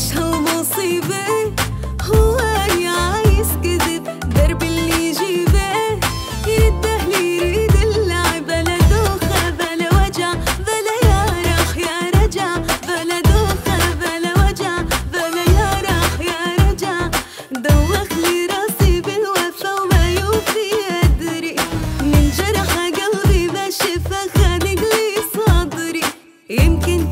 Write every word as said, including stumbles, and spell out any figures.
وش هالمصيبة؟ هو اللي عايز كذب درب اللي يجيبه، يرده لي يريد اللعب، بلا دوخة بلا وجع بلا يا راح يا رجع، بلا دوخة بلا وجع بلا يا راح يا رجع. دوخ لي راسي بالوفا وما يوفي أدري، من جرح قلبي بشفى خانق لي صدري. يمكن